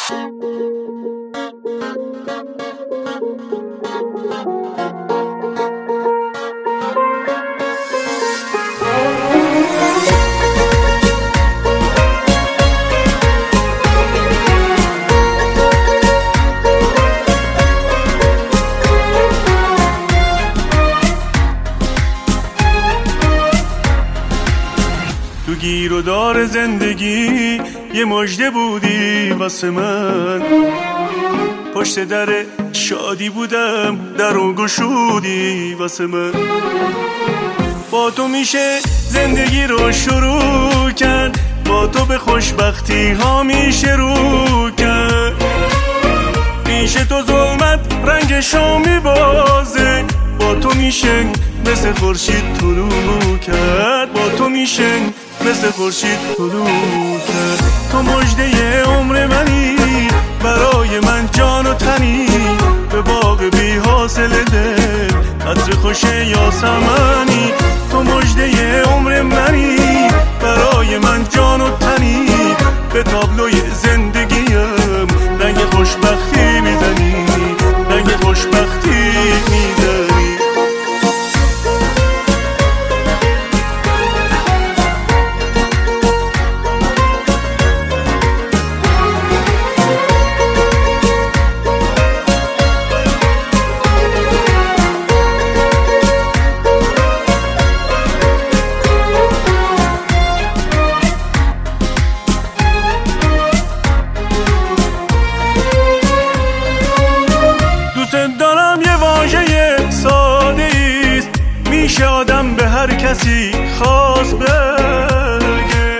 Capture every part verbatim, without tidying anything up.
تو گیر و دار زندگی یه مژده بودی واسه من، پشت در شادی بودم در اون گشودی واسه من. با تو میشه زندگی رو شروع کرد، با تو به خوشبختی ها میشه رو کرد. میشه تو ظلمت رنگشو میبازه، با تو میشه مثل خورشید طلوع کرد، با تو میشه مثل خورشید طلوع کرد. تو مژده عمر منی، برای من جان و تنی، به باغ بی حاصل دل عطر خوش یاسمنی. تو مژده عمر منی، برای من جان و تنی، به تابلوی زندگیم رنگ خوشبختی میزنی، رنگ خوشبختی میزنی. دارم یه واژه ساده ایست، میشه آدم به هر کسی خواست بگه،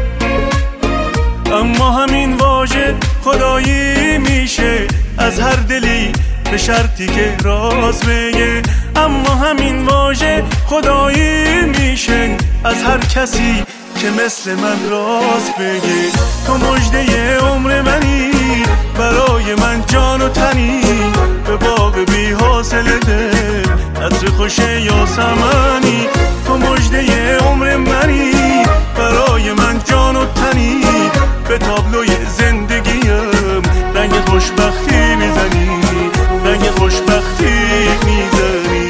اما همین واژه خدایی میشه از هر دلی به شرطی که راست بگه. اما همین واژه خدایی میشه از هر کسی که مثل من راست بگه. تو مژده عمر منی، برای من جان و تنی، به باغ بی حاصل دل عطر خوش یاسمنی. تو مژده عمر منی، برای من جان و تنی، به تابلوی زندگیم رنگ خوشبختی میزنی، رنگ خوشبختی میزنی.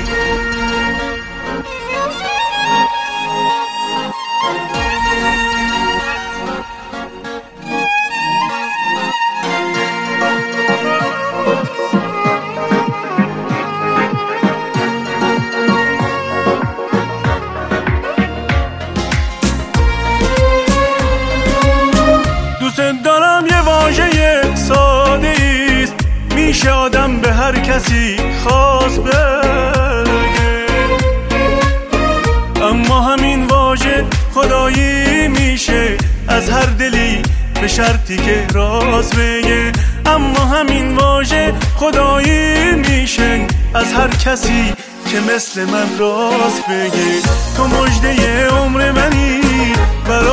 دارم یه واژه ساده ایست، میشه آدم به هر کسی خواست بگه، اما همین واژه خدایی میشه از هر دلی به شرطی که راست بگه. اما همین واژه خدایی میشه از هر کسی که مثل من راست بگه. تو مژده عمر منی،